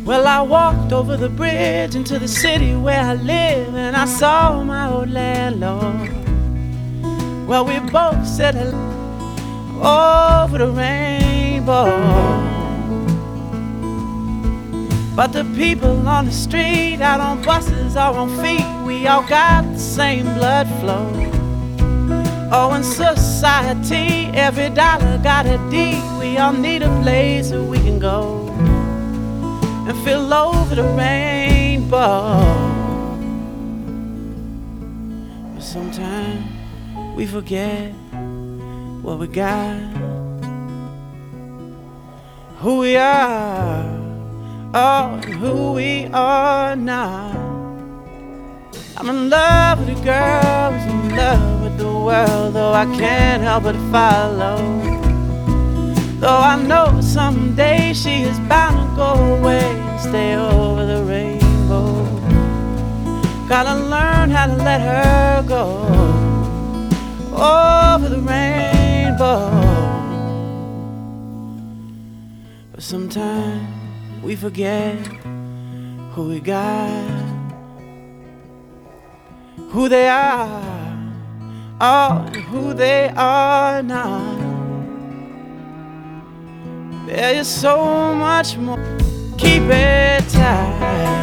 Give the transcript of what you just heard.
Well, I walked over the bridge into the city where I live, and I saw my old landlord. Well, we both said hello over the rainbow. But the people on the street, out on buses or on feet, we all got the same blood flow. Oh, in society, every dollar got a D. We all need a place where we can go and feel over the rainbow. But sometimes we forget what we got, who we are, oh, and who we are not. I'm in love with a girl who's in love with the world, though I can't help but follow. Though I know someday she is bound to go away and stay over the rainbow. Gotta learn how to let her go over the rainbow. But sometimes we forget who we got, who they are, oh, and who they are not. There is so much more. Keep it tight.